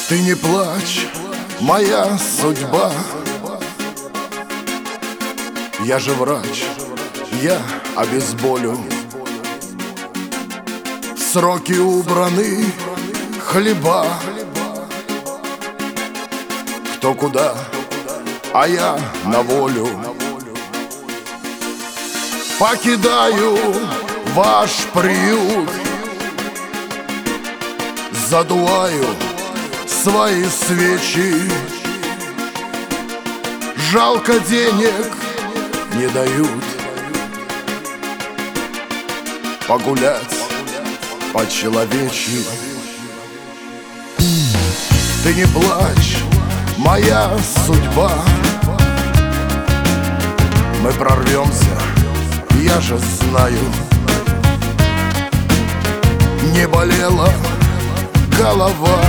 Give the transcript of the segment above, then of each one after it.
Ты не плачь, моя судьба. Я же врач, я обезболю. В сроки убраны хлеба. Кто куда, а я на волю. Покидаю ваш приют, задуваю свои свечи. Жалко, денег не дают погулять по-человечьи. Ты не плачь, моя судьба. Мы прорвемся, я же знаю. Не болела голова,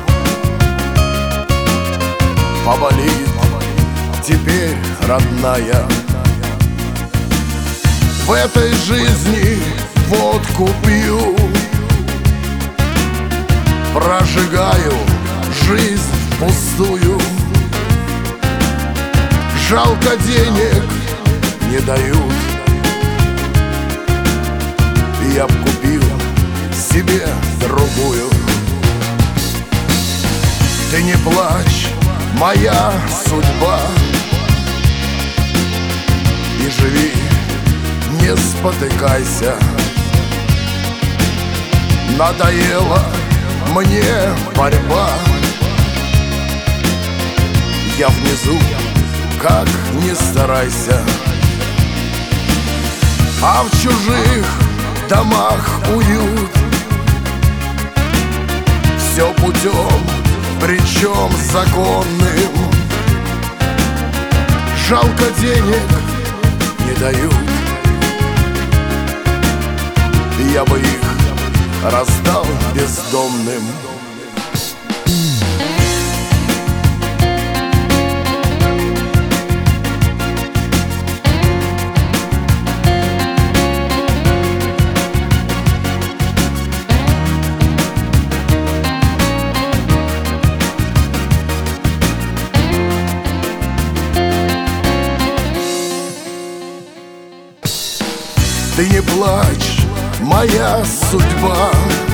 поболит теперь, родная. В этой жизни водку пью, прожигаю жизнь пустую. Жалко, денег не дают. Я б купил себе другую. Ты не плачь, моя судьба. И живи, не спотыкайся. Надоела мне борьба. Я внизу, как ни старайся. А в чужих домах уют. Все путем, причем законным. Жалко, денег не дают. Я бы их раздал бездомным. Ты не плачь, моя судьба.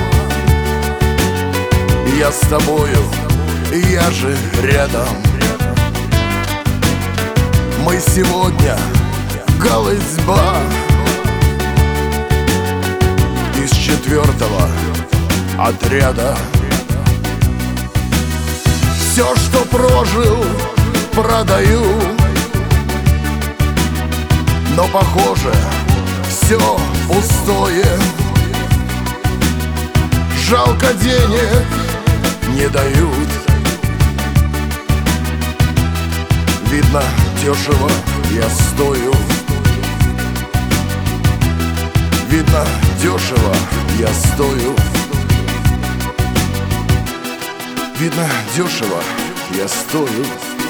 Я с тобою, я же рядом. Мы сегодня голытьба из 4-го отряда. Все, что прожил, продаю. Но похоже, все пустое. Жалко, денег не дают. Видно, дешево я стою. Видно, дешево я стою. Видно, дешево я стою.